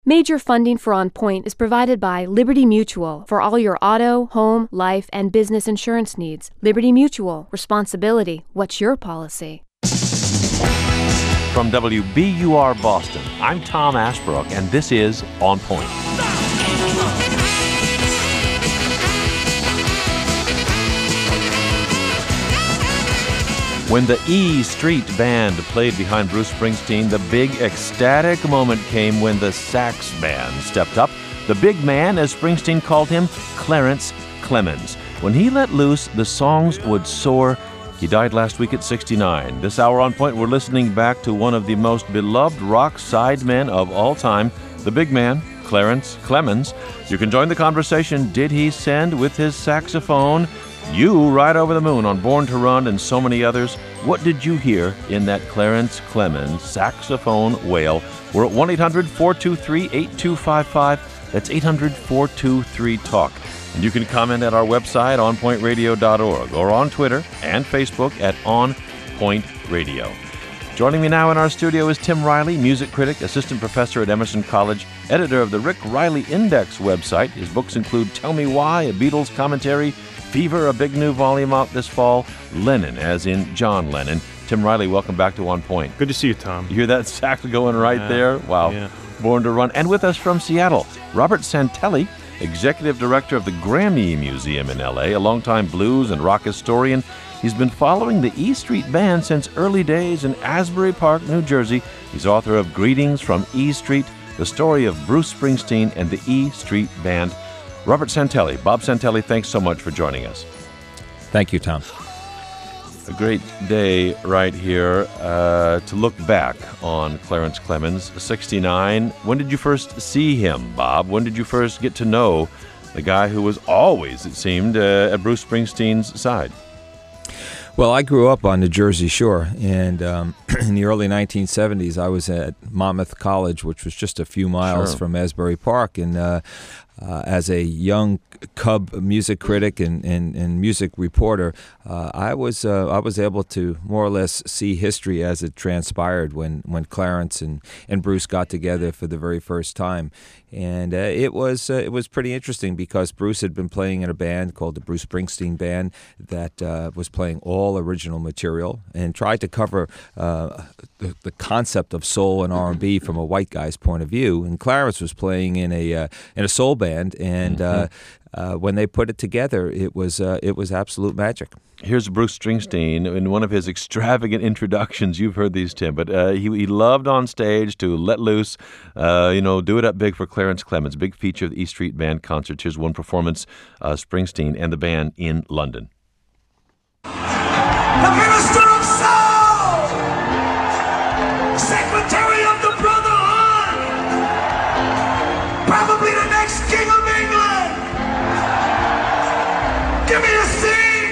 Major funding for On Point is provided by Liberty Mutual for all your auto, home, life, and business insurance needs. Liberty Mutual. Responsibility. What's your policy? From WBUR Boston, I'm Tom Ashbrook, and this is On Point. When the E Street Band played behind Bruce Springsteen, the big ecstatic moment came when the sax band stepped up. The big man, as Springsteen called him, Clarence Clemons. When he let loose, the songs would soar. He died last week at 69. This hour on Point, we're listening back to one of the most beloved rock sidemen of all time, the big man, Clarence Clemons. You can join the conversation. Did he send with his saxophone You Ride Over the Moon on Born to Run and so many others? What did you hear in that Clarence Clemons saxophone wail? We're at 1-800-423-8255. That's 800-423-TALK. And you can comment at our website, onpointradio.org, or on Twitter and Facebook at onpointradio. Joining me now in our studio is Tim Riley, music critic, assistant professor at Emerson College, editor of the Rick Riley Index website. His books include Tell Me Why, a Beatles commentary, Fever, a big new volume out this fall, Lennon, as in John Lennon. Tim Riley, welcome back to On Point. Good to see you, Tom. You hear that sax going right there? Wow. Yeah. Born to Run. And with us from Seattle, Robert Santelli, executive director of the Grammy Museum in L.A., a longtime blues and rock historian. He's been following the E Street Band since early days in Asbury Park, New Jersey. He's author of Greetings from E Street, the story of Bruce Springsteen and the E Street Band. Robert Santelli, Bob Santelli, thanks so much for joining us. Thank you, Tom. A great day right here to look back on Clarence Clemons, 69. When did you first see him, Bob? When did you first get to know the guy who was always, it seemed, at Bruce Springsteen's side? Well, I grew up on the Jersey Shore, and in the early 1970s, I was at Monmouth College, which was just a few miles from Asbury Park, and as a young cub music critic and music reporter, I was able to more or less see history as it transpired when Clarence and Bruce got together for the very first time, and it was pretty interesting because Bruce had been playing in a band called the Bruce Springsteen Band that was playing all original material and tried to cover the concept of soul and R&B from a white guy's point of view, and Clarence was playing in a soul band. And when they put it together, it was absolute magic. Here's Bruce Springsteen in one of his extravagant introductions. You've heard these, Tim, but he loved on stage to let loose, do it up big for Clarence Clemons, big feature of the E Street Band concerts. Here's one performance, Springsteen and the band in London. The minister of soul, secretary of the Brotherhood, probably the next king of England. Give me a C.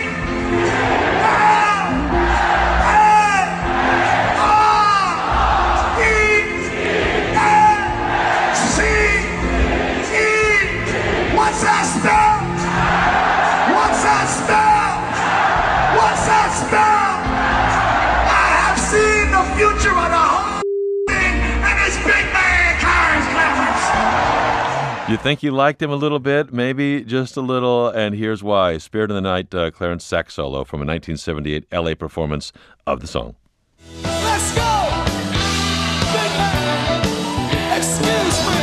What's that spell? What's that spell? What's that spell? I have seen the future of the whole thing, and it's big man Clarence Clemons. You think you liked him a little bit? Maybe just a little, and here's why. Spirit of the Night, Clarence sax solo from a 1978 L.A. performance of the song. Let's go! Big man! Excuse me!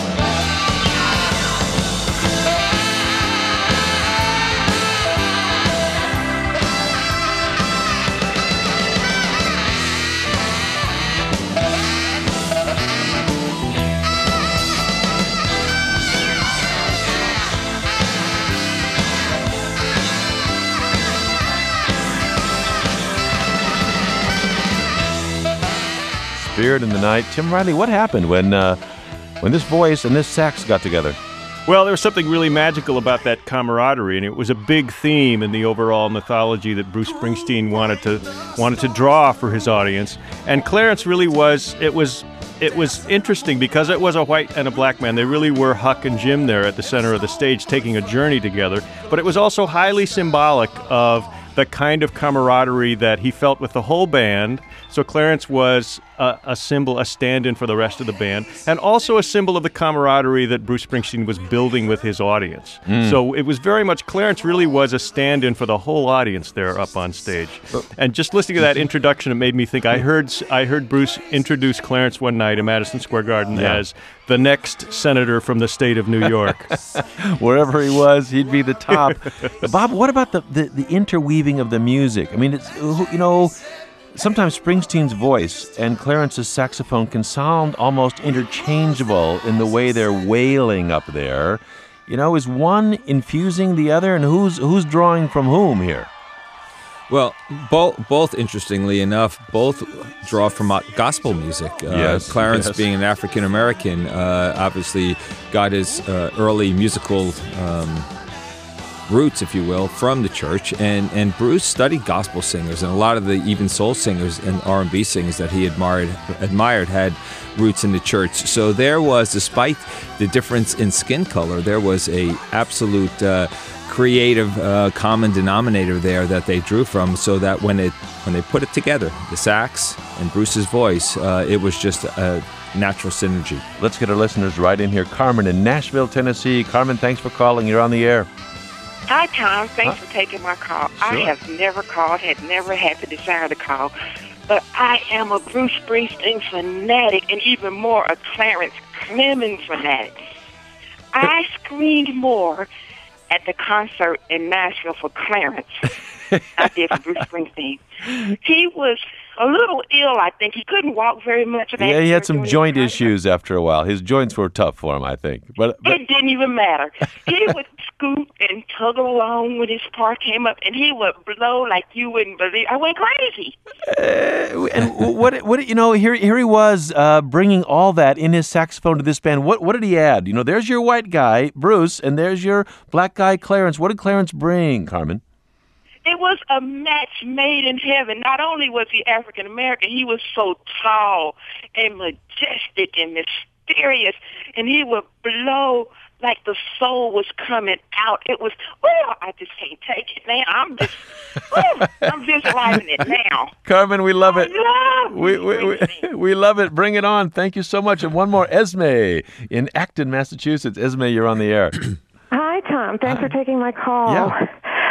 Spirit in the Night. Tim Riley, what happened when this voice and this sax got together? Well, there was something really magical about that camaraderie, and it was a big theme in the overall mythology that Bruce Springsteen wanted to draw for his audience. And Clarence really was. It was interesting because it was a white and a black man. They really were Huck and Jim there at the center of the stage, taking a journey together. But it was also highly symbolic of the kind of camaraderie that he felt with the whole band. So Clarence was a symbol, a stand-in for the rest of the band, and also a symbol of the camaraderie that Bruce Springsteen was building with his audience. So it was very much, Clarence really was a stand-in for the whole audience there up on stage. And just listening to that introduction, it made me think, I heard Bruce introduce Clarence one night in Madison Square Garden as the next senator from the state of New York. Wherever he was, he'd be the top. Bob, what about the interweaving of the music? I mean, it's, sometimes Springsteen's voice and Clarence's saxophone can sound almost interchangeable in the way they're wailing up there. Is one infusing the other, and who's drawing from whom here? Well, both interestingly enough, both draw from gospel music. Clarence, being an African American, obviously got his early musical roots, if you will, from the church, and Bruce studied gospel singers, and a lot of the even soul singers and R&B singers that he admired had roots in the church. So there was, despite the difference in skin color, there was a absolute creative common denominator there that they drew from, so that when they put it together, the sax and Bruce's voice, it was just a natural synergy. Let's get our listeners right in here. Carmen in Nashville, Tennessee. Carmen, thanks for calling. You're on the air. Hi, Tom. Thanks for taking my call. Sure. I have never called, had never had the desire to call, but I am a Bruce Springsteen fanatic and even more a Clarence Clemens fanatic. I screamed more at the concert in Nashville for Clarence I did for Bruce Springsteen. He was a little ill, I think. He couldn't walk very much. Yeah, he had some joint issues after a while. His joints were tough for him, I think. But it didn't even matter. He would scoot and tug along when his part came up, and he would blow like you wouldn't believe. I went crazy. And what here he was bringing all that in his saxophone to this band. What did he add? There's your white guy, Bruce, and there's your black guy, Clarence. What did Clarence bring, Carmen? It was a match made in heaven. Not only was he African American, he was so tall and majestic and mysterious, and he would blow like the soul was coming out. It was, I just can't take it now. I'm visualizing it now. Carmen, we love it. We love it. Bring it on. Thank you so much. And one more, Esme in Acton, Massachusetts. Esme, you're on the air. Hi, Tom. Thanks for taking my call. Yeah.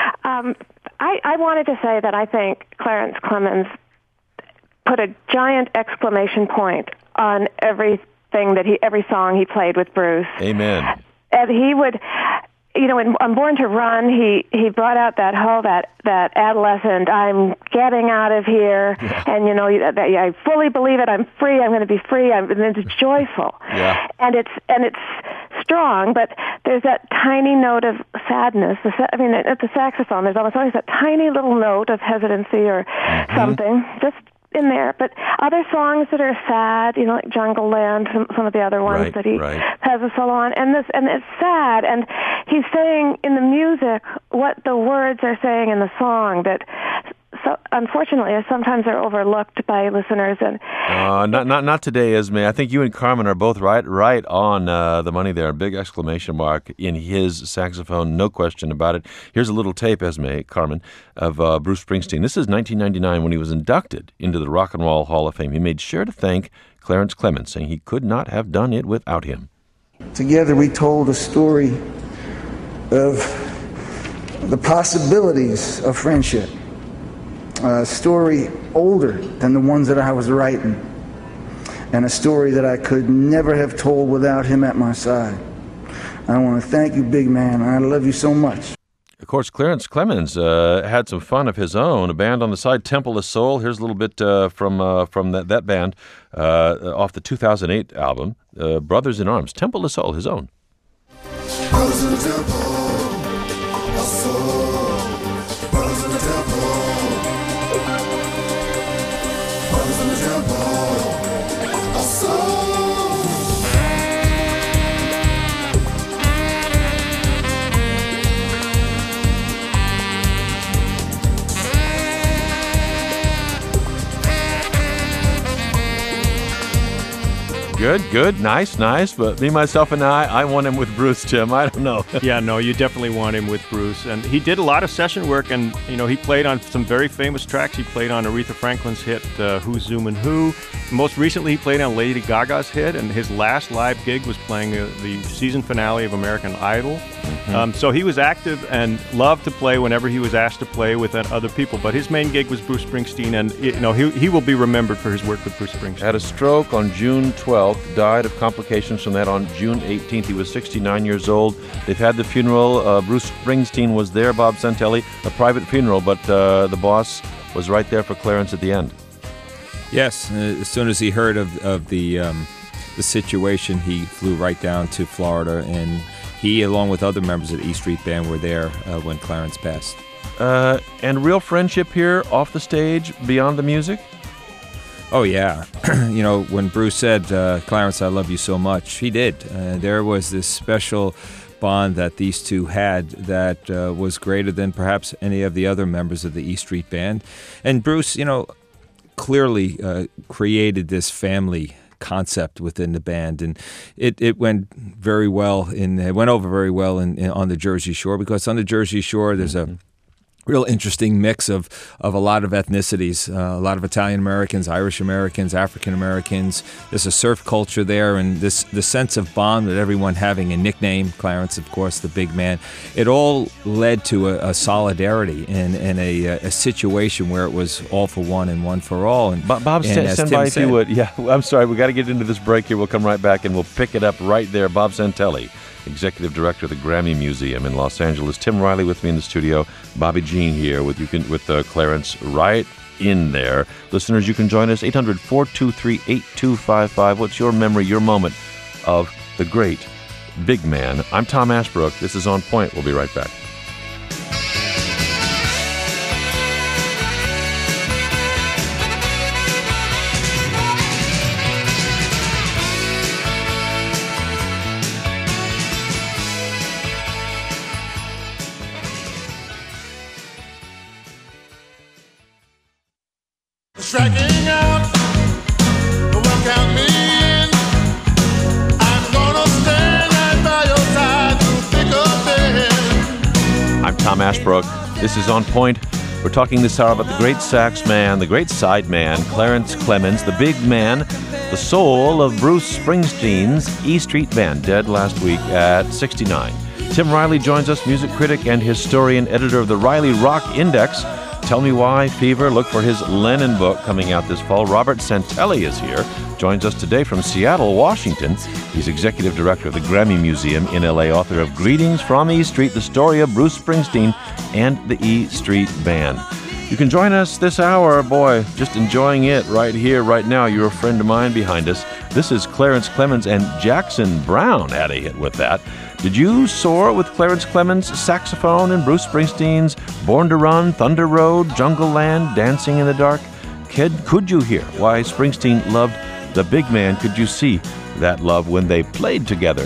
I wanted to say that I think Clarence Clemens put a giant exclamation point on every song he played with Bruce. Amen. And he would, in Born to Run, he brought out that adolescent, I'm getting out of here, and I fully believe it. I'm free. I'm going to be free. And it's joyful. Yeah. And it's strong, but there's that tiny note of sadness. At the saxophone, there's always that tiny little note of hesitancy or something, just in there. But other songs that are sad, like Jungle Land, some of the other ones that he has a solo on, and it's sad, and he's saying in the music what the words are saying in the song that. So unfortunately, sometimes they're overlooked by listeners. And not today, Esme. I think you and Carmen are both right on the money there. A big exclamation mark in his saxophone, no question about it. Here's a little tape, Esme, Carmen, of Bruce Springsteen. This is 1999 when he was inducted into the Rock and Roll Hall of Fame. He made sure to thank Clarence Clemens, saying he could not have done it without him. Together we told a story of the possibilities of friendship. A story older than the ones that I was writing, and a story that I could never have told without him at my side. I want to thank you, big man. I love you so much. Of course, Clarence Clemens had some fun of his own. A band on the side, Temple of Soul. Here's a little bit from that band off the 2008 album, Brothers in Arms. Temple of Soul, his own. Brothers in the temple of soul. Brothers in the temple. Brothers in the temple of soul. Good. Nice. But me, myself, and I want him with Bruce, Tim. I don't know. Yeah, no, you definitely want him with Bruce. And he did a lot of session work, and, he played on some very famous tracks. He played on Aretha Franklin's hit, Who's Zoomin' Who. Most recently, he played on Lady Gaga's hit, and his last live gig was playing the season finale of American Idol. Mm-hmm. So he was active and loved to play whenever he was asked to play with other people. But his main gig was Bruce Springsteen, and he will be remembered for his work with Bruce Springsteen. Had a stroke on June 12th, died of complications from that on June 18th. He was 69 years old. They've had the funeral. Bruce Springsteen was there, Bob Santelli, a private funeral, but the boss was right there for Clarence at the end. Yes, as soon as he heard of the situation, he flew right down to Florida, and he, along with other members of the E Street Band, were there when Clarence passed. And real friendship here off the stage, beyond the music? Oh, yeah. When Bruce said, Clarence, I love you so much, he did. There was this special bond that these two had that was greater than perhaps any of the other members of the E Street Band. And Bruce, clearly created this family concept within the band, and it went very well. It went over very well on the Jersey Shore, because on the Jersey Shore there's a real interesting mix of a lot of ethnicities, a lot of Italian Americans, Irish Americans, African Americans. There's a surf culture there, and the sense of bond with everyone having a nickname. Clarence, of course, the big man. It all led to a solidarity and a situation where it was all for one and one for all. And Bob, stand by if you would. Yeah, I'm sorry, we got to get into this break here. We'll come right back and we'll pick it up right there. Bob Santelli, Executive Director of the Grammy Museum in Los Angeles. Tim Riley with me in the studio. Bobby Jean here with Clarence right in there. Listeners, you can join us, 800-423-8255. What's your memory, your moment of the great big man? I'm Tom Ashbrook. This is On Point. We'll be right back. Striking out, well, count me in. I'm gonna stand right by your side through thick or thin. I'm Tom Ashbrook. This is On Point. We're talking this hour about the great sax man, the great side man, Clarence Clemons, the big man, the soul of Bruce Springsteen's E Street Band, dead last week at 69. Tim Riley joins us, music critic and historian, editor of the Riley Rock Index. Tell Me Why, Fever. Look for his Lennon book coming out this fall. Robert Santelli is here, joins us today from Seattle, Washington. He's executive director of the Grammy Museum in L.A., author of Greetings from E Street, the story of Bruce Springsteen and the E Street Band. You can join us this hour. Boy, just enjoying it right here, right now. You're a friend of mine behind us. This is Clarence Clemons, and Jackson Browne had a hit with that. Did you soar with Clarence Clemons' saxophone and Bruce Springsteen's Born to Run, Thunder Road, Jungle Land, Dancing in the Dark? Could you hear why Springsteen loved the big man? Could you see that love when they played together?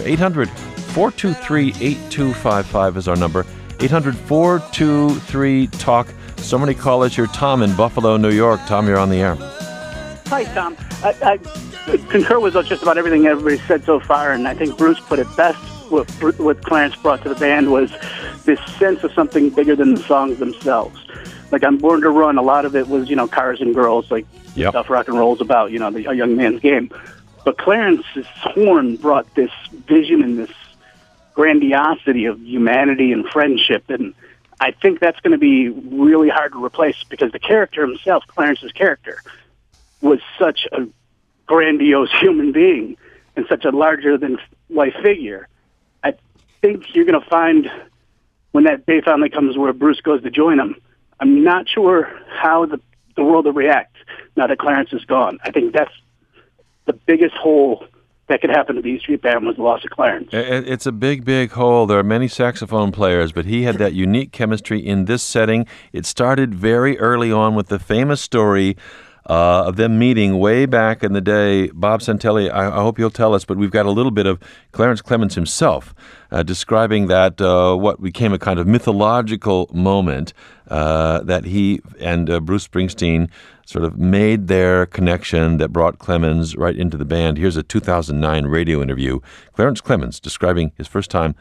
800-423-8255 is our number. 800-423-TALK. So many callers here. Tom in Buffalo, New York. Tom, you're on the air. Hi, Tom. I concur with just about everything everybody said so far, and I think Bruce put it best. What Clarence brought to the band was this sense of something bigger than the songs themselves. Like on Born to Run, a lot of it was, cars and girls, like stuff rock and roll's about, a young man's game. But Clarence's horn brought this vision and this grandiosity of humanity and friendship, and I think that's going to be really hard to replace, because the character himself, Clarence's character, was such a grandiose human being and such a larger-than-life figure. I think you're going to find when that day finally comes where Bruce goes to join him, I'm not sure how the world will react now that Clarence is gone. I think that's the biggest hole that could happen to the E Street Band was the loss of Clarence. It's a big, big hole. There are many saxophone players, but he had that unique chemistry in this setting. It started very early on with the famous story of them meeting way back in the day. Bob Santelli, I hope you'll tell us, but we've got a little bit of Clarence Clemons himself describing that, what became a kind of mythological moment that he and Bruce Springsteen sort of made their connection that brought Clemens right into the band. Here's a 2009 radio interview. Clarence Clemens describing his first time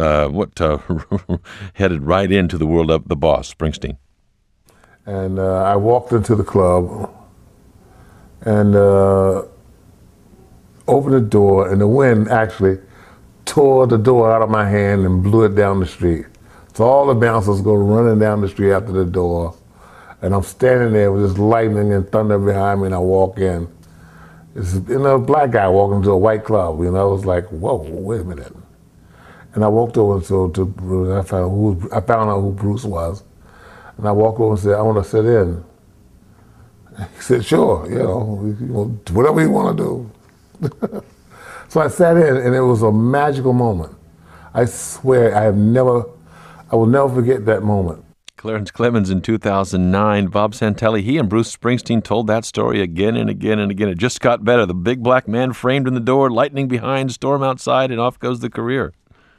headed right into the world of the boss, Springsteen. And I walked into the club and opened the door, and the wind actually tore the door out of my hand and blew it down the street. So all the bouncers go running down the street after the door, and I'm standing there with this lightning and thunder behind me, and I walk in. It's a black guy walking to a white club. I was like, whoa, wait a minute. And I walked over to Bruce. I found out who Bruce was. And I walked over and said, I want to sit in. He said, sure, whatever you want to do. So I sat in, and it was a magical moment. I swear I will never forget that moment. Clarence Clemens in 2009. Bob Santelli, he and Bruce Springsteen told that story again and again and again. It just got better. The big black man framed in the door, lightning behind, storm outside, and off goes the career.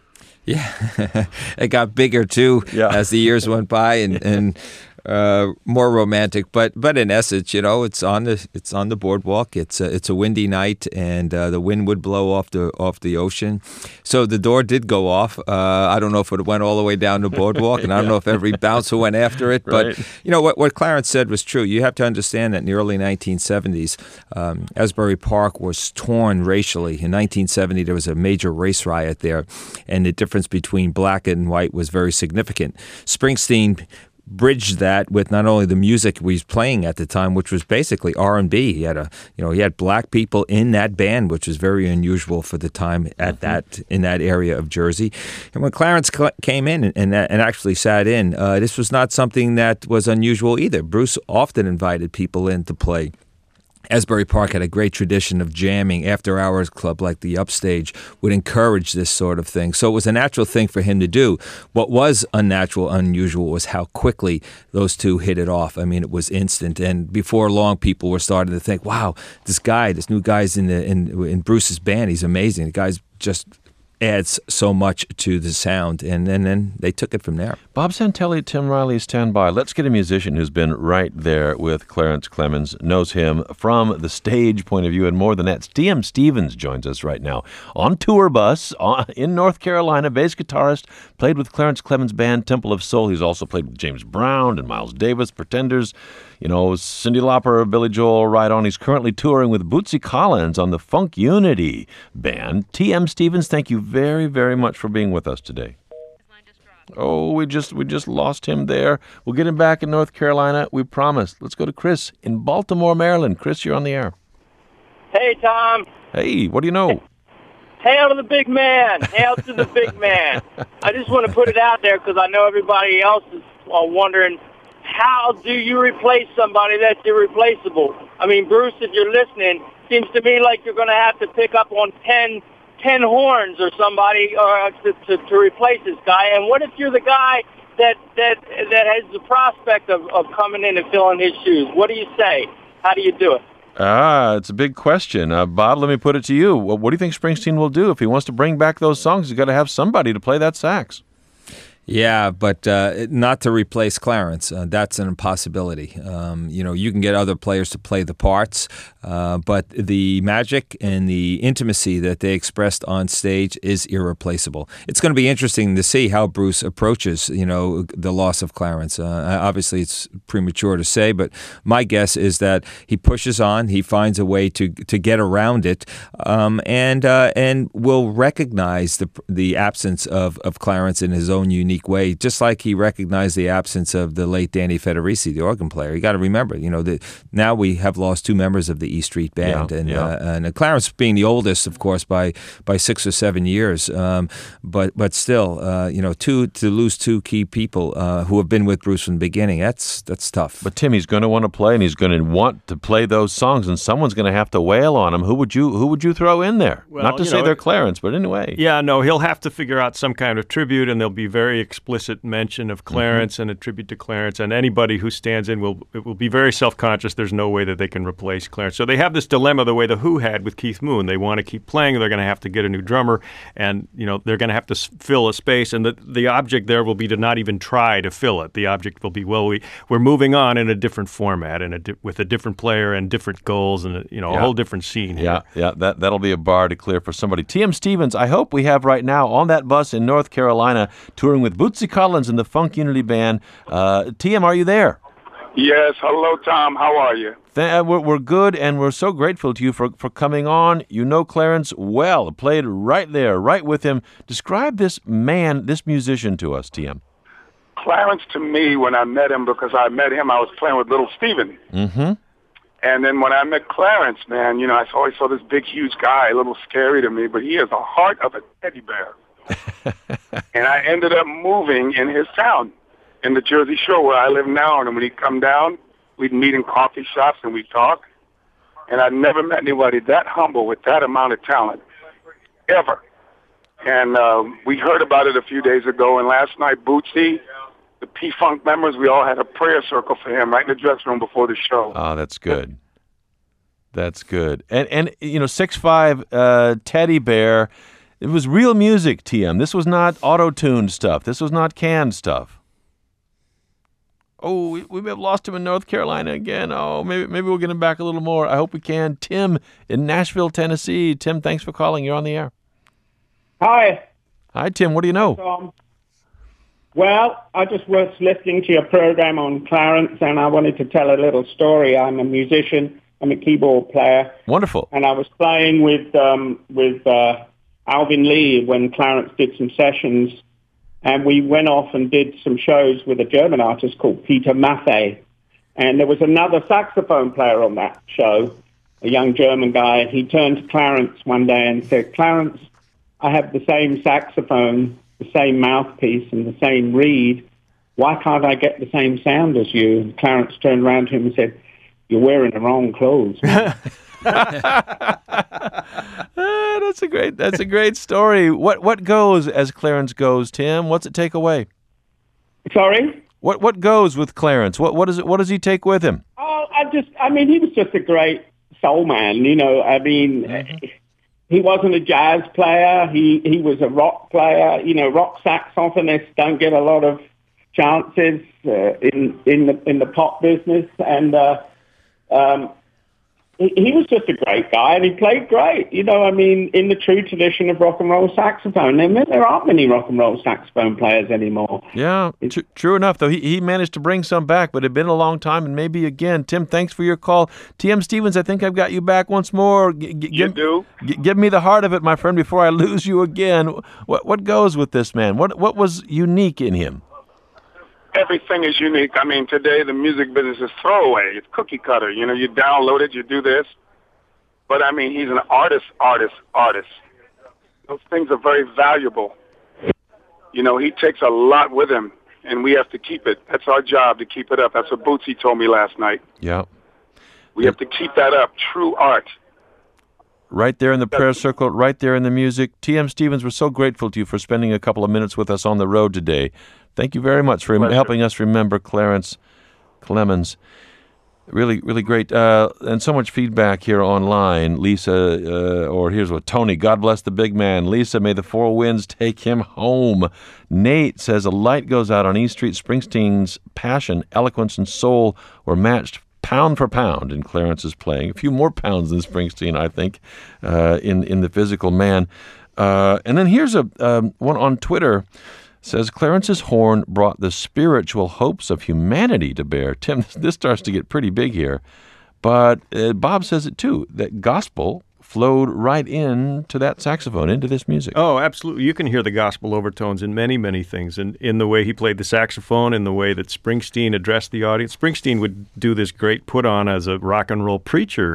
Yeah, it got bigger too as the years went by, and more romantic. But in essence, it's on the boardwalk. It's a windy night, and the wind would blow off the ocean. So the door did go off. I don't know if it went all the way down the boardwalk, and I don't know if every bouncer went after it. But what Clarence said was true. You have to understand that in the early 1970s, Asbury Park was torn racially. In 1970, there was a major race riot there, and the difference between black and white was very significant. Springsteen bridged that with not only the music he was playing at the time, which was basically R&B. He had black people in that band, which was very unusual for the time in that area of Jersey. And when Clarence came in and actually sat in, this was not something that was unusual either. Bruce often invited people in to play. Asbury Park had a great tradition of jamming. After-hours club like the Upstage would encourage this sort of thing. So it was a natural thing for him to do. What was unnatural, unusual, was how quickly those two hit it off. I mean, it was instant. And before long, people were starting to think, wow, this new guy's in Bruce's band. He's amazing. The guy's just adds so much to the sound, and then they took it from there. Bob Santelli, Tim Riley, stand by. Let's get a musician who's been right there with Clarence Clemens, knows him from the stage point of view, and more than that. T.M. Stevens joins us right now on tour bus in North Carolina, bass guitarist, played with Clarence Clemens' band Temple of Soul. He's also played with James Brown and Miles Davis, Pretenders, Cyndi Lauper, Billy Joel, right on. He's currently touring with Bootsy Collins on the Funk Unity band. T.M. Stevens, thank you very, very much for being with us today. Oh, we just lost him there. We'll get him back in North Carolina, we promise. Let's go to Chris in Baltimore, Maryland. Chris, you're on the air. Hey, Tom. Hey, what do you know? Hail to the big man. Hail to the big man. I just want to put it out there because I know everybody else is wondering, how do you replace somebody that's irreplaceable? I mean, Bruce, if you're listening, seems to me like you're going to have to pick up on 10 horns or somebody to replace this guy. And what if you're the guy that has the prospect of coming in and filling his shoes? What do you say? How do you do it? It's a big question. Bob, let me put it to you. What do you think Springsteen will do? If he wants to bring back those songs, he's got to have somebody to play that sax. Yeah, but not to replace Clarence. That's an impossibility. You can get other players to play the parts, but the magic and the intimacy that they expressed on stage is irreplaceable. It's going to be interesting to see how Bruce approaches, the loss of Clarence. Obviously, it's premature to say, but my guess is that he pushes on. He finds a way to get around it, and will recognize the absence of Clarence in his own unique way, just like he recognized the absence of the late Danny Federici, the organ player. You got to remember, now we have lost two members of the E Street Band, and Clarence being the oldest, of course, by 6 or 7 years. But still, to lose two key people who have been with Bruce from the beginning, that's tough. But Tim, he's going to want to play, and he's going to want to play those songs, and someone's going to have to wail on him. Who would you throw in there? Well, Not to say they're Clarence, but anyway. Yeah, no, he'll have to figure out some kind of tribute, and they'll be very very explicit mention of Clarence and a tribute to Clarence, and anybody who stands in will be very self-conscious. There's no way that they can replace Clarence. So they have this dilemma the way the Who had with Keith Moon. They want to keep playing, they're going to have to get a new drummer, and they're going to have to fill a space, and the object there will be to not even try to fill it. The object will be, we're moving on in a different format and with a different player and different goals and a whole different scene here. Yeah, that'll be a bar to clear for somebody. T.M. Stevens, I hope we have right now on that bus in North Carolina, touring with Bootsy Collins and the Funk Unity Band. T.M., are you there? Yes. Hello, Tom. How are you? We're good, and we're so grateful to you for coming on. You know Clarence well, played right there, right with him. Describe this man, this musician to us, T.M. Clarence, to me, when I met him, because I met him, I was playing with Little Steven. Mm-hmm. And then when I met Clarence, man, I always saw this big, huge guy, a little scary to me, but he has the heart of a teddy bear. And I ended up moving in his town, in the Jersey Shore, where I live now. And when he'd come down, we'd meet in coffee shops and we'd talk. And I'd never met anybody that humble with that amount of talent, ever. And we heard about it a few days ago. And last night, Bootsy, the P-Funk members, we all had a prayer circle for him right in the dressing room before the show. Oh, that's good. That's good. And 6'5" teddy bear, it was real music, TM. This was not auto-tuned stuff. This was not canned stuff. Oh, we may have lost him in North Carolina again. Oh, maybe we'll get him back a little more. I hope we can. Tim in Nashville, Tennessee. Tim, thanks for calling. You're on the air. Hi. Hi, Tim. What do you know? Well, I just was listening to your program on Clarence, and I wanted to tell a little story. I'm a musician. I'm a keyboard player. Wonderful. And I was playing with Alvin Lee when Clarence did some sessions, and we went off and did some shows with a German artist called Peter Maffay. And there was another saxophone player on that show, a young German guy. He turned to Clarence one day and said, "Clarence, I have the same saxophone, the same mouthpiece, and the same reed. Why can't I get the same sound as you?" And Clarence turned around to him and said, "You're wearing the wrong clothes." That's a great story. What goes as Clarence goes, Tim? What's it take away? Sorry? What goes with Clarence? What does he take with him? Oh, he was just a great soul man, He wasn't a jazz player. He was a rock player. Rock saxophonists don't get a lot of chances in the pop business, and he was just a great guy, and he played great. In the true tradition of rock and roll saxophone. There aren't many rock and roll saxophone players anymore. Yeah, true enough, though. He managed to bring some back, but it had been a long time, and maybe again. Tim, thanks for your call. T.M. Stevens, I think I've got you back once more. You do? Give me the heart of it, my friend, before I lose you again. What goes with this man? What was unique in him? Everything is unique. Today the music business is throwaway. It's cookie cutter. You download it, you do this. But, he's an artist. Those things are very valuable. He takes a lot with him, and we have to keep it. That's our job, to keep it up. That's what Bootsy told me last night. Yeah. We have to keep that up. True art. Right there in the prayer circle, right there in the music. T.M. Stevens, we're so grateful to you for spending a couple of minutes with us on the road today. Thank you very much for helping us remember Clarence Clemons. Really, really great. And so much feedback here online. Lisa, or here's what, Tony, God bless the big man. Lisa, may the four winds take him home. Nate says, a light goes out on E Street. Springsteen's passion, eloquence, and soul were matched pound for pound in Clarence's playing. A few more pounds than Springsteen, I think, in the physical man. And then here's one on Twitter. Says, Clarence's horn brought the spiritual hopes of humanity to bear. Tim, this starts to get pretty big here. But Bob says it too, that gospel flowed right into that saxophone, into this music. Oh, absolutely. You can hear the gospel overtones in many, many things. And in the way he played the saxophone, in the way that Springsteen addressed the audience. Springsteen would do this great put-on as a rock and roll preacher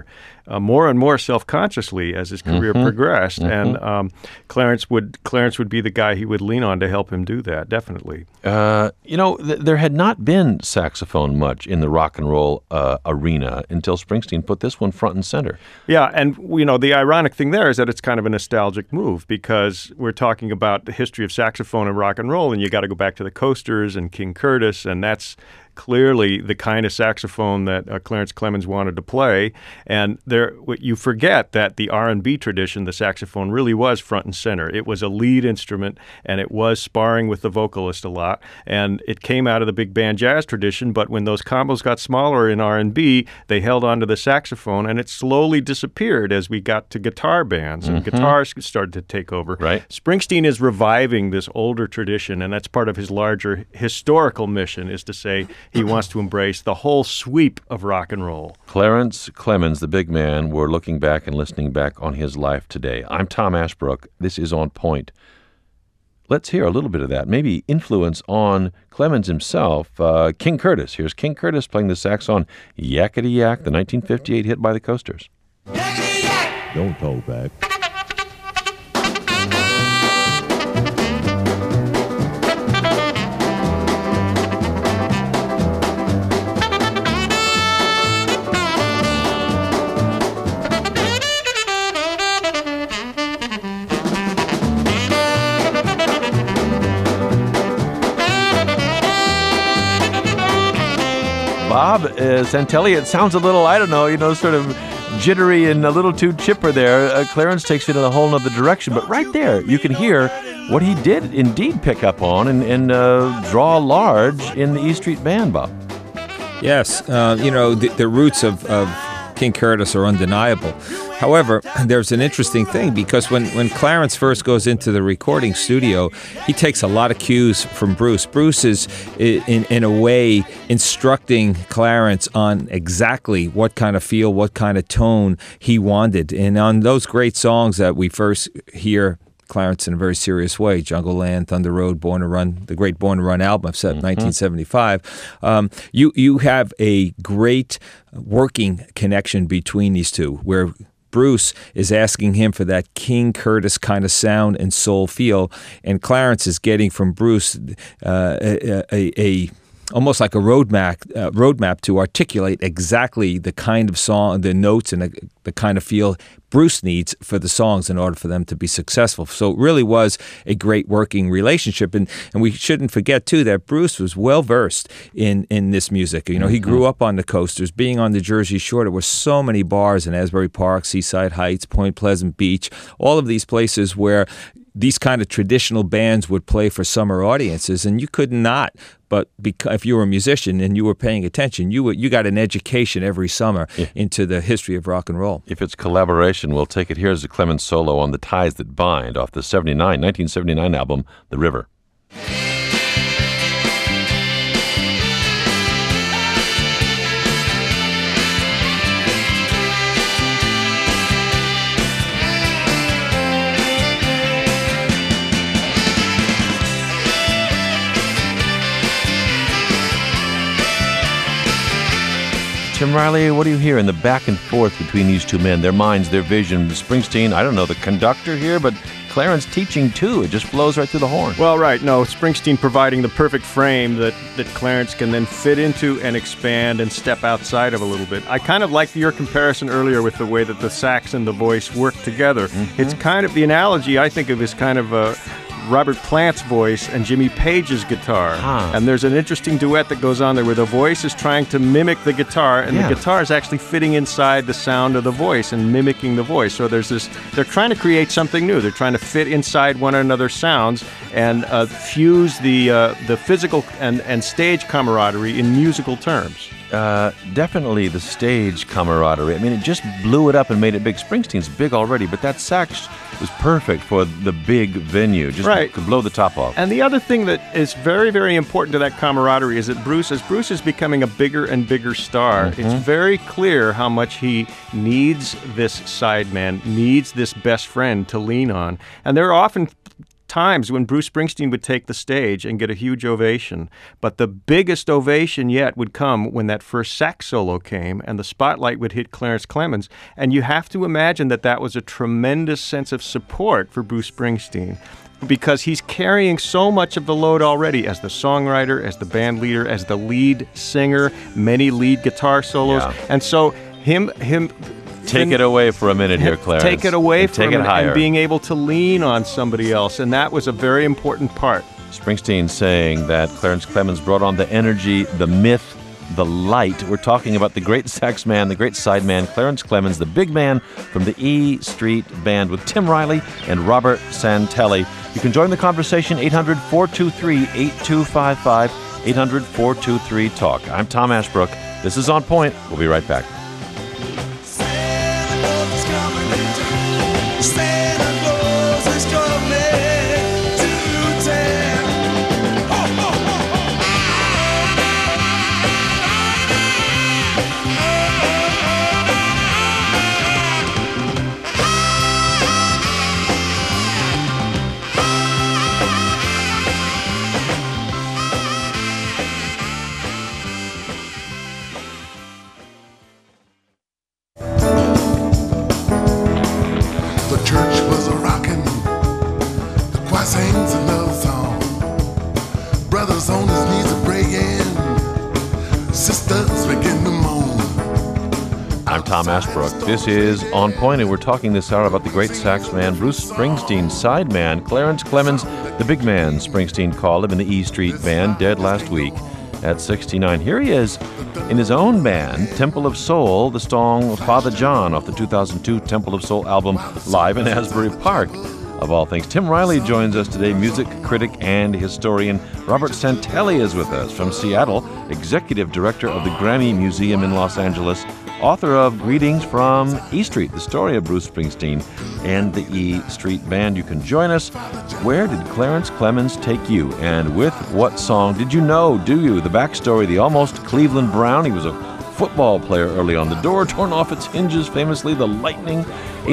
more and more self-consciously as his career progressed, and Clarence would be the guy he would lean on to help him do that. Definitely. There had not been saxophone much in the rock and roll arena until Springsteen put this one front and center. Yeah, and the ironic thing there is that it's kind of a nostalgic move because we're talking about the history of saxophone and rock and roll, and you got to go back to the Coasters and King Curtis, and that's clearly the kind of saxophone that Clarence Clemons wanted to play. And you forget that the R&B tradition, the saxophone really was front and center. It was a lead instrument, and it was sparring with the vocalist a lot. And it came out of the big band jazz tradition, but when those combos got smaller in R&B, they held onto the saxophone, and it slowly disappeared as we got to guitar bands, and guitars started to take over. Right. Springsteen is reviving this older tradition, and that's part of his larger historical mission, is to say he wants to embrace the whole sweep of rock and roll. Clarence Clemons, the big man, we're looking back and listening back on his life today. I'm Tom Ashbrook. This is On Point. Let's hear a little bit of that. Maybe influence on Clemons himself. King Curtis. Here's King Curtis playing the sax on Yakety Yak, the 1958 hit by the Coasters. Yakety Yak! Don't hold back. Bob Santelli, it sounds a little, sort of jittery and a little too chipper there. Clarence takes it in a whole other direction, but right there you can hear what he did indeed pick up on and draw large in the E Street Band, Bob. Yes, the roots of King Curtis are undeniable. However, there's an interesting thing because when Clarence first goes into the recording studio, he takes a lot of cues from Bruce. Bruce is, in a way, instructing Clarence on exactly what kind of feel, what kind of tone he wanted. And on those great songs that we first hear Clarence in a very serious way, Jungle Land, Thunder Road, Born to Run, the great Born to Run album of 1975, you have a great working connection between these two, where Bruce is asking him for that King Curtis kind of sound and soul feel, and Clarence is getting from Bruce a almost like a roadmap to articulate exactly the kind of song, the notes, and the kind of feel Bruce needs for the songs in order for them to be successful. So it really was a great working relationship. And we shouldn't forget, too, that Bruce was well-versed in this music. He grew up on the Coasters, being on the Jersey Shore. There were so many bars in Asbury Park, Seaside Heights, Point Pleasant Beach, all of these places where these kind of traditional bands would play for summer audiences, and you could not. But if you were a musician and you were paying attention, you got an education every summer into the history of rock and roll. If it's collaboration, we'll take it. Here's a Clemons solo on The Ties That Bind off the 1979 album, The River. Tim Riley, what do you hear in the back and forth between these two men? Their minds, their vision. Springsteen, I don't know the conductor here, but Clarence teaching too. It just flows right through the horn. Well, right. No, Springsteen providing the perfect frame that Clarence can then fit into and expand and step outside of a little bit. I kind of liked your comparison earlier with the way that the sax and the voice work together. It's kind of the analogy I think of as kind of a Robert Plant's voice and Jimmy Page's guitar. And there's an interesting duet that goes on there where the voice is trying to mimic the guitar, and the guitar is actually fitting inside the sound of the voice and mimicking the voice. So there's this, they're trying to create something new. They're trying to fit inside one another's sounds and fuse the physical and stage camaraderie in musical terms. Definitely the stage camaraderie. I mean, it just blew it up and made it big. Springsteen's big already, but that sax was perfect for the big venue. Just could blow the top off. And the other thing that is very, very important to that camaraderie is that as Bruce is becoming a bigger and bigger star, it's very clear how much he needs this sideman, needs this best friend to lean on. And there are often times when Bruce Springsteen would take the stage and get a huge ovation. But the biggest ovation yet would come when that first sax solo came and the spotlight would hit Clarence Clemons. And you have to imagine that was a tremendous sense of support for Bruce Springsteen, because he's carrying so much of the load already as the songwriter, as the band leader, as the lead singer, many lead guitar solos. Yeah. And so him Take it away for a minute here, Clarence. Take it away from him higher. and being able to lean on somebody else. And that was a very important part. Springsteen saying that Clarence Clemons brought on the energy, the myth, the light. We're talking about the great sax man, the great sideman, Clarence Clemons, the big man from the E Street Band with Tim Riley and Robert Santelli. You can join the conversation, 800-423-8255, 800-423-TALK. I'm Tom Ashbrook. This is On Point. We'll be right back. Tom Ashbrook. This is On Point, and we're talking this hour about the great sax man, Bruce Springsteen, sideman, Clarence Clemons, the big man, Springsteen called him, in the E Street Band, dead last week at 69. Here he is in his own band, Temple of Soul, the song Father John off the 2002 Temple of Soul album, live in Asbury Park, of all things. Tim Riley joins us today, music critic and historian. Robert Santelli is with us from Seattle, executive director of the Grammy Museum in Los Angeles, author of Greetings from E Street, the story of Bruce Springsteen and the E Street Band. You can join us. Where did Clarence Clemons take you? And with what song? Did you know, do you, the backstory, the almost Cleveland Brown? He was a football player early on. The door torn off its hinges, famously, the lightning.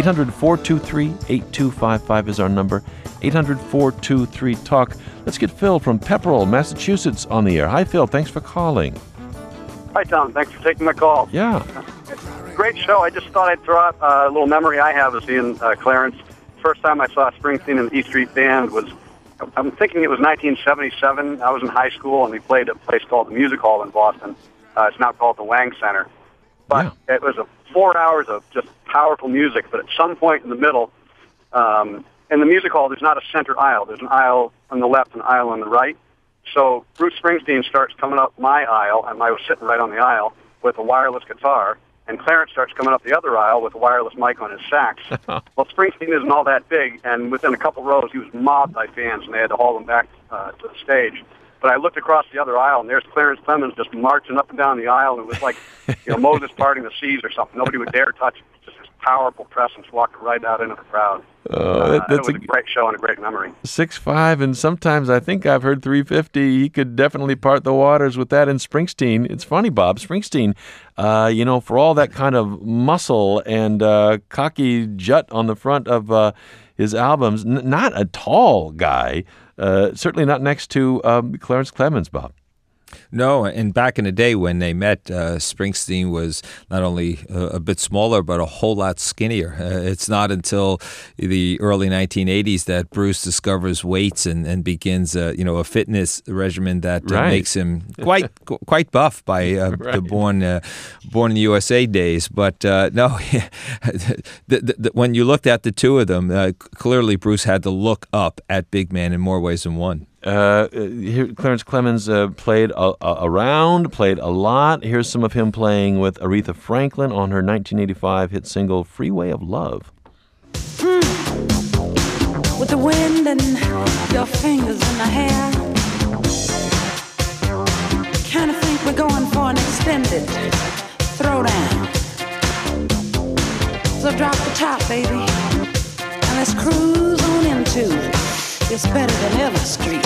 800-423-8255 is our number. 800-423-TALK. Let's get Phil from Pepperell, Massachusetts on the air. Hi, Phil. Thanks for calling. Hi, Tom. Thanks for taking my call. Yeah. Great show. I just thought I'd throw out a little memory I have of seeing Clarence. First time I saw Springsteen in the E Street Band was, I'm thinking it was 1977. I was in high school, and we played at a place called the Music Hall in Boston. It's now called the Wang Center. But it was 4 hours of just powerful music. But at some point in the middle, in the Music Hall, there's not a center aisle. There's an aisle on the left and an aisle on the right. So Bruce Springsteen starts coming up my aisle, and I was sitting right on the aisle with a wireless guitar, and Clarence starts coming up the other aisle with a wireless mic on his sax. Well, Springsteen isn't all that big, and within a couple rows, he was mobbed by fans, and they had to haul him back to the stage. But I looked across the other aisle, and there's Clarence Clemons just marching up and down the aisle, and it was like Moses parting the seas or something. Nobody would dare touch him. Just this powerful presence walked right out into the crowd. It was a great show and a great memory. 6'5", and sometimes I think I've heard 350. He could definitely part the waters with that. And Springsteen, it's funny, Bob, Springsteen, for all that kind of muscle and cocky jut on the front of his albums, not a tall guy, certainly not next to Clarence Clemons, Bob. No, and back in the day when they met, Springsteen was not only a bit smaller, but a whole lot skinnier. It's not until the early 1980s that Bruce discovers weights and begins, a fitness regimen that makes him quite buff by the Born in the USA days. But no, when you looked at the two of them, clearly Bruce had to look up at big man in more ways than one. Clarence Clemons played around, played a lot. Here's some of him playing with Aretha Franklin on her 1985 hit single, Freeway of Love. With the wind and your fingers in the hair, kind of think we're going for an extended throwdown. So drop the top, baby, and let's cruise on into It's Better Than Ever Street.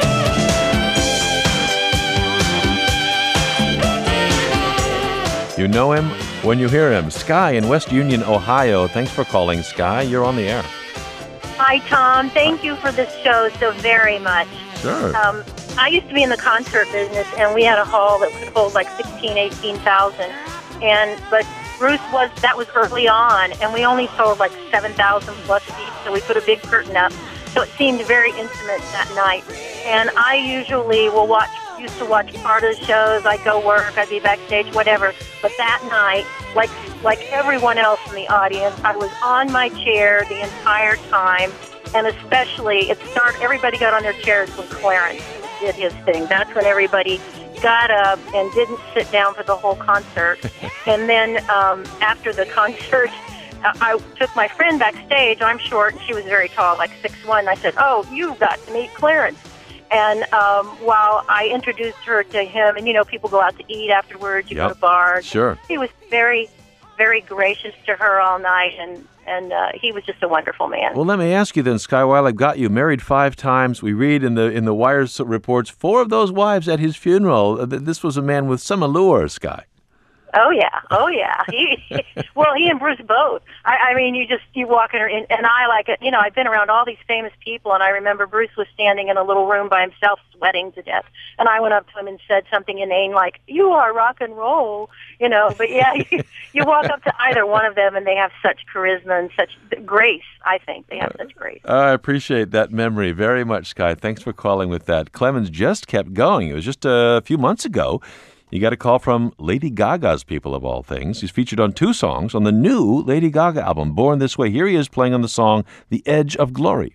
You know him when you hear him. Sky in West Union, Ohio. Thanks for calling, Sky. You're on the air. Hi, Tom. Thank you for this show so very much. Sure. I used to be in the concert business, and we had a hall that could hold like 16,000, 18,000. But Bruce that was early on, and we only sold like 7,000 plus seats, so we put a big curtain up. So it seemed very intimate that night. And I usually used to watch part of the shows. I'd go work, I'd be backstage, whatever. But that night, like everyone else in the audience, I was on my chair the entire time. And especially, everybody got on their chairs when Clarence did his thing. That's when everybody got up and didn't sit down for the whole concert. And then after the concert, I took my friend backstage. I'm short, and she was very tall, like 6'1". I said, "Oh, you got to meet Clarence." And while I introduced her to him, and, people go out to eat afterwards, you go to bars. Sure. He was very, very gracious to her all night, and he was just a wonderful man. Well, let me ask you then, Sky, while I've got you, married 5 times. We read in the Wire's reports, 4 of those wives at his funeral. This was a man with some allure, Sky. Oh yeah. He and Bruce both. I mean, you walk in, and I like it. I've been around all these famous people, and I remember Bruce was standing in a little room by himself, sweating to death. And I went up to him and said something inane like, "You are rock and roll," But yeah, you walk up to either one of them, and they have such charisma and such grace. I think they have such grace. I appreciate that memory very much, Sky. Thanks for calling with that. Clemens just kept going. It was just a few months ago. You got a call from Lady Gaga's people, of all things. He's featured on 2 songs on the new Lady Gaga album, Born This Way. Here he is playing on the song The Edge of Glory.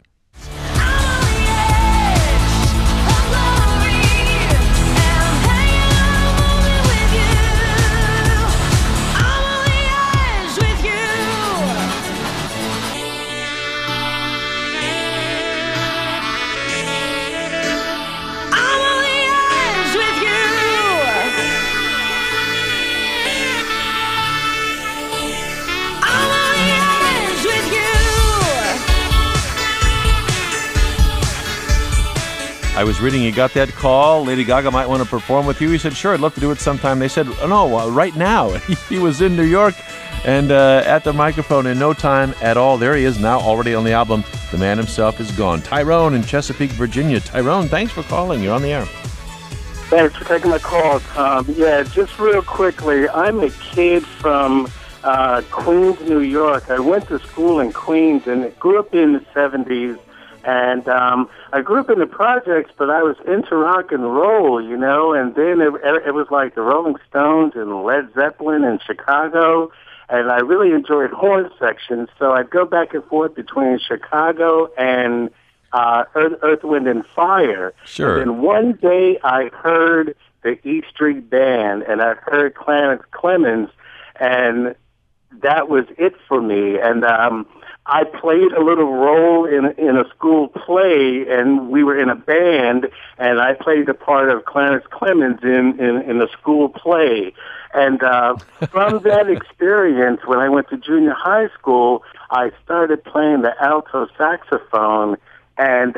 I was reading you got that call. Lady Gaga might want to perform with you. He said, sure, I'd love to do it sometime. They said, no, right now. He was in New York and at the microphone in no time at all. There he is now, already on the album. The man himself is gone. Tyrone in Chesapeake, Virginia. Tyrone, thanks for calling. You're on the air. Thanks for taking my call, Tom. Yeah, just real quickly, I'm a kid from Queens, New York. I went to school in Queens and grew up in the 70s. And I grew up in the projects, but I was into rock and roll, and then it was like the Rolling Stones and Led Zeppelin in Chicago, and I really enjoyed horn sections, so I'd go back and forth between Chicago and Earth, Wind, and Fire. Sure. And then one day I heard the E Street Band, and I heard Clarence Clemens, and that was it for me. And I played a little role in a school play, and we were in a band, and I played the part of Clarence Clemens in the school play. And from that experience, when I went to junior high school, I started playing the alto saxophone, and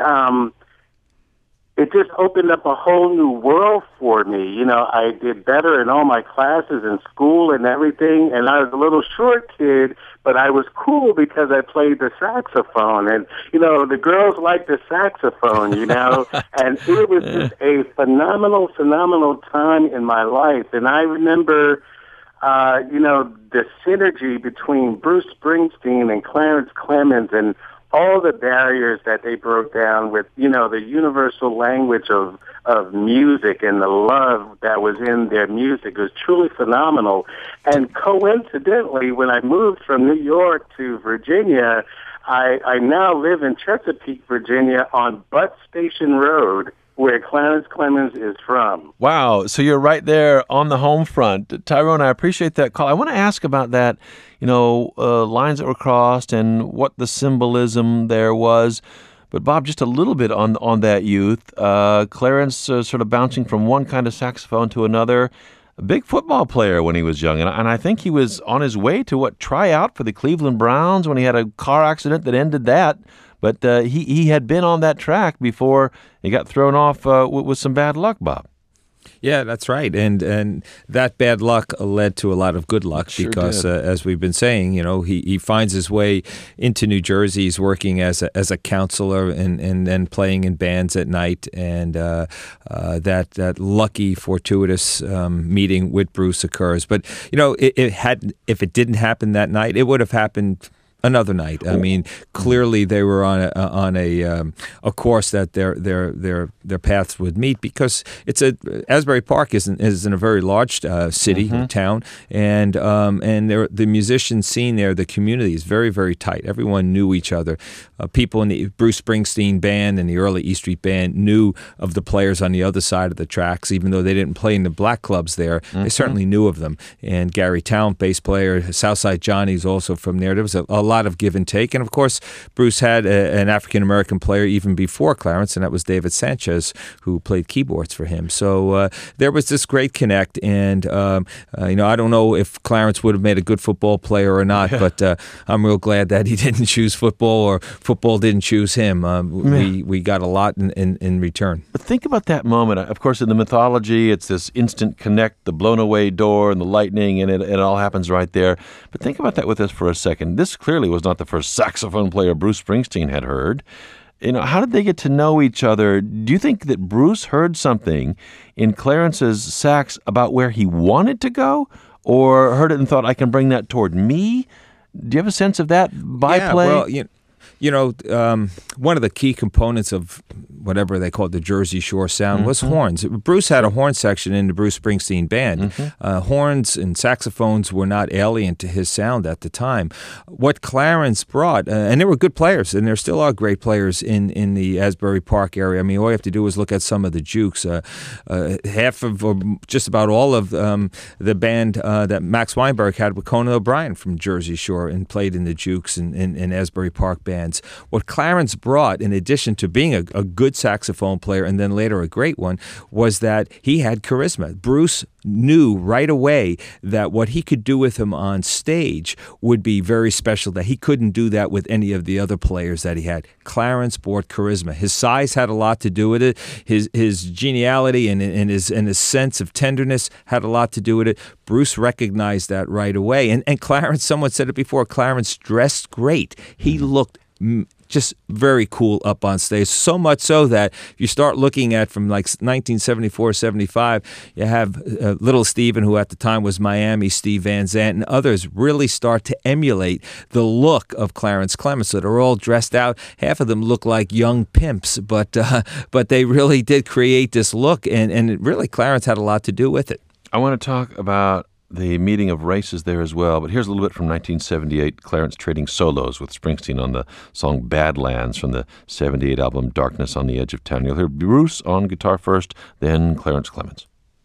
it just opened up a whole new world for me. I did better in all my classes in school and everything, and I was a little short kid, but I was cool because I played the saxophone, and, the girls liked the saxophone, and it was just a phenomenal time in my life. And I remember, the synergy between Bruce Springsteen and Clarence Clemens and all the barriers that they broke down with, the universal language of music and the love that was in their music was truly phenomenal. And coincidentally, when I moved from New York to Virginia, I now live in Chesapeake, Virginia on Butt Station Road, where Clarence Clemens is from. Wow. So you're right there on the home front. Tyrone, I appreciate that call. I want to ask about that, lines that were crossed and what the symbolism there was. But Bob, just a little bit on that youth. Clarence sort of bouncing from one kind of saxophone to another. A big football player when he was young. And I think he was on his way to try out for the Cleveland Browns when he had a car accident that ended that. But he had been on that track before he got thrown off with some bad luck, Bob. Yeah, that's right, and that bad luck led to a lot of good luck because, as we've been saying, he finds his way into New Jersey. He's working as a counselor and then playing in bands at night, and that lucky, fortuitous meeting with Bruce occurs. But if it didn't happen that night, it would have happened another night. I mean, clearly they were on a course that their paths would meet because Asbury Park is in a very large city or town, and the musician scene there, the community is very, very tight. Everyone knew each other. People in the Bruce Springsteen band and the early E Street band knew of the players on the other side of the tracks, even though they didn't play in the black clubs there. They certainly knew of them. And Gary Talent, bass player, Southside Johnny's also from there. There was a lot of give and take. And of course, Bruce had an African-American player even before Clarence, and that was David Sanchez, who played keyboards for him. So there was this great connect. And, I don't know if Clarence would have made a good football player or not, but I'm real glad that he didn't choose football or football didn't choose him. We got a lot in return. But think about that moment. Of course, in the mythology, it's this instant connect, the blown away door and the lightning, and it all happens right there. But think about that with us for a second. This clearly was not the first saxophone player Bruce Springsteen had heard. How did they get to know each other? Do you think that Bruce heard something in Clarence's sax about where he wanted to go, or heard it and thought, I can bring that toward me? Do you have a sense of that byplay? Well, one of the key components of whatever they called the Jersey Shore sound was horns. Bruce had a horn section in the Bruce Springsteen band. Horns and saxophones were not alien to his sound at the time. What Clarence brought, and there were good players, and there still are great players in the Asbury Park area. I mean, all you have to do is look at some of the Jukes. Half of, or just about all of the band that Max Weinberg had with Conan O'Brien from Jersey Shore and played in the Jukes and Asbury Park bands. What Clarence brought, in addition to being a good saxophone player and then later a great one, was that he had charisma. Bruce knew right away that what he could do with him on stage would be very special, that he couldn't do that with any of the other players that he had. Clarence brought charisma. His size had a lot to do with it. His geniality and his sense of tenderness had a lot to do with it. Bruce recognized that right away. And Clarence, someone said it before, Clarence dressed great. He looked just very cool up on stage, so much so that if you start looking at from like 1974, 75, you have Little Steven, who at the time was Miami, Steve Van Zandt, and others really start to emulate the look of Clarence Clemons. So they're all dressed out. Half of them look like young pimps, but they really did create this look, and really Clarence had a lot to do with it. I want to talk about the meeting of races there as well, but here's a little bit from 1978, Clarence trading solos with Springsteen on the song Badlands from the 78 album Darkness on the Edge of Town. You'll hear Bruce on guitar first, then Clarence Clemons.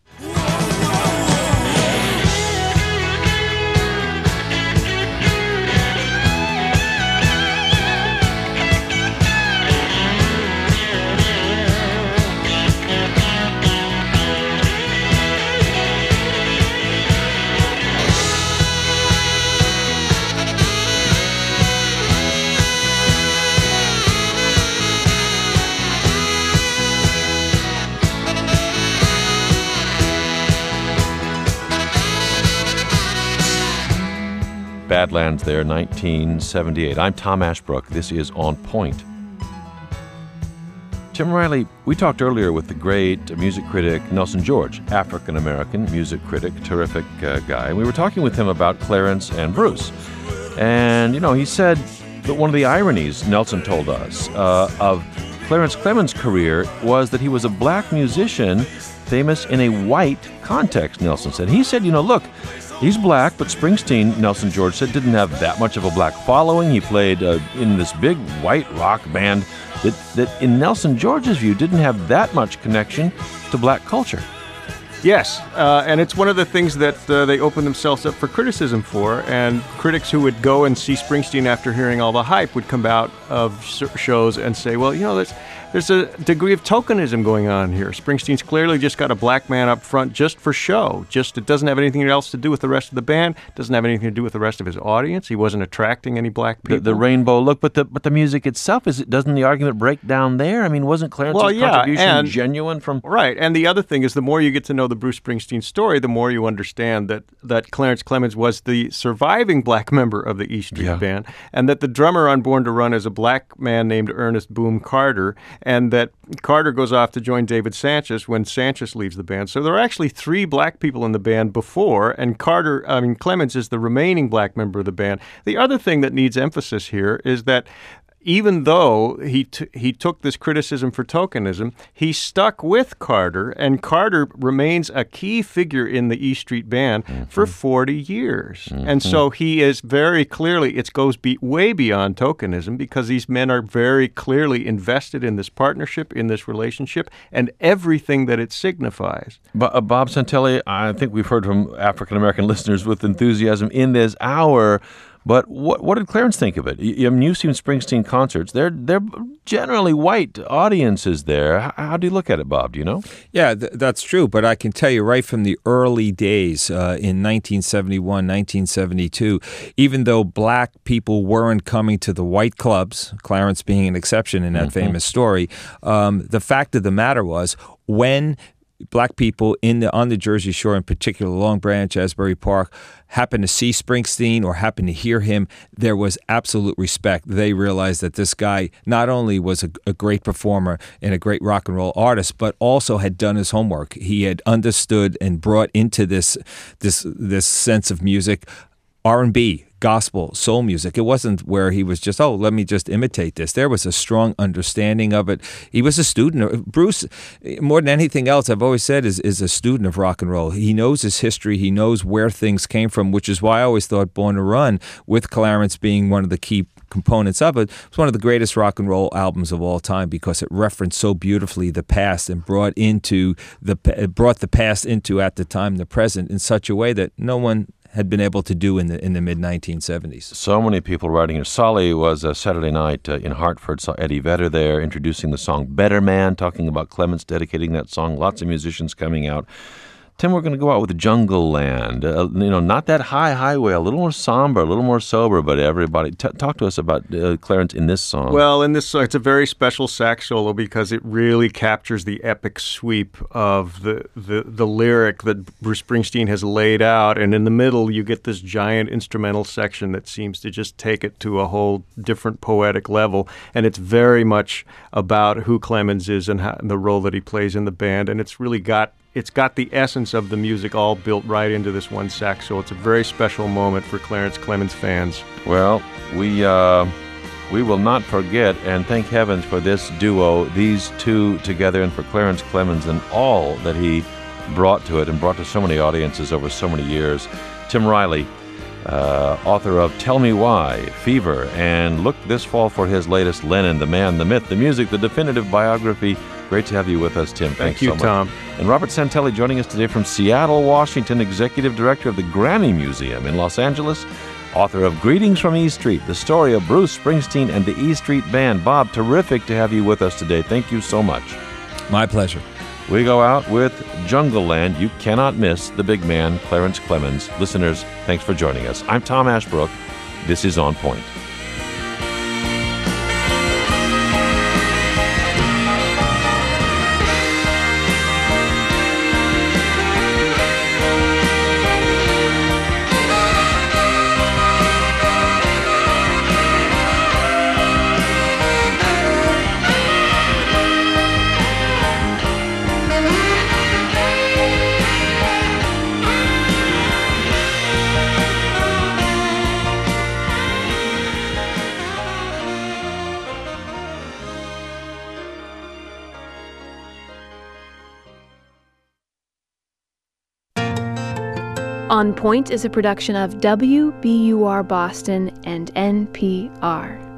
Badlands there, 1978. I'm Tom Ashbrook. This is On Point. Tim Riley, we talked earlier with the great music critic Nelson George, African-American music critic, terrific guy. And we were talking with him about Clarence and Bruce. And, he said that one of the ironies, Nelson told us, of Clarence Clemons' career was that he was a black musician famous in a white context, Nelson said. He said, look, he's black, but Springsteen, Nelson George said, didn't have that much of a black following. He played in this big white rock band that in Nelson George's view, didn't have that much connection to black culture. Yes, and it's one of the things that they open themselves up for criticism for, and critics who would go and see Springsteen after hearing all the hype would come out of shows and say, well, there's a degree of tokenism going on here. Springsteen's clearly just got a black man up front just for show. Just it doesn't have anything else to do with the rest of the band. Doesn't have anything to do with the rest of his audience. He wasn't attracting any black people. The rainbow look, but the music itself doesn't the argument break down there? I mean, wasn't Clarence's contribution genuine from right? And the other thing is, the more you get to know the Bruce Springsteen story, the more you understand that Clarence Clemons was the surviving black member of the E Street Band, and that the drummer on Born to Run is a black man named Ernest Boom Carter, and that Carter goes off to join David Sanchez when Sanchez leaves the band. So there are actually 3 black people in the band before, and Clemons is the remaining black member of the band. The other thing that needs emphasis here is that even though he took this criticism for tokenism, he stuck with Carter, and Carter remains a key figure in the E Street Band for 40 years. And so he is very clearly, it goes way beyond tokenism, because these men are very clearly invested in this partnership, in this relationship, and everything that it signifies. Bob Santelli, I think we've heard from African-American listeners with enthusiasm in this hour. But what did Clarence think of it? I mean, you've seen Springsteen concerts. They're generally white audiences there. How do you look at it, Bob? Do you know? Yeah, that's true. But I can tell you right from the early days in 1971, 1972, even though black people weren't coming to the white clubs, Clarence being an exception in that famous story, the fact of the matter was when black people on the Jersey Shore, in particular Long Branch, Asbury Park, happened to see Springsteen or happened to hear him, there was absolute respect. They realized that this guy not only was a great performer and a great rock and roll artist, but also had done his homework. He had understood and brought into this sense of music R&B, gospel, soul music. It wasn't where he was just, let me just imitate this. There was a strong understanding of it. He was a student. Bruce, more than anything else, I've always said, is a student of rock and roll. He knows his history. He knows where things came from, which is why I always thought Born to Run, with Clarence being one of the key components of it, was one of the greatest rock and roll albums of all time, because it referenced so beautifully the past and brought the past into, at the time, the present in such a way that no one had been able to do in the mid-1970s. So many people writing here. Solly was Saturday night in Hartford, saw Eddie Vedder there introducing the song Better Man, talking about Clements dedicating that song. Lots of musicians coming out. Tim, we're going to go out with Jungle Land. Not that high highway, a little more somber, a little more sober, but everybody. Talk to us about Clarence in this song. Well, in this song, it's a very special sax solo because it really captures the epic sweep of the lyric that Bruce Springsteen has laid out. And in the middle, you get this giant instrumental section that seems to just take it to a whole different poetic level. And it's very much about who Clemens is and the role that he plays in the band. And it's really got the essence of the music all built right into this one sax, so it's a very special moment for Clarence Clemons fans. Well, we will not forget, and thank heavens for this duo, these two together, and for Clarence Clemons and all that he brought to it and brought to so many audiences over so many years. Tim Riley, author of Tell Me Why, Fever, and look this fall for his latest Lennon, the Man, the Myth, the Music, the definitive biography. Great to have you with us, Tim. Thank you, so much. Tom. And Robert Santelli joining us today from Seattle, Washington, Executive Director of the Grammy Museum in Los Angeles, author of Greetings from E Street, the story of Bruce Springsteen and the E Street Band. Bob, terrific to have you with us today. Thank you so much. My pleasure. We go out with Jungle Land. You cannot miss the big man, Clarence Clemons. Listeners, thanks for joining us. I'm Tom Ashbrook. This is On Point. On Point is a production of WBUR Boston and NPR.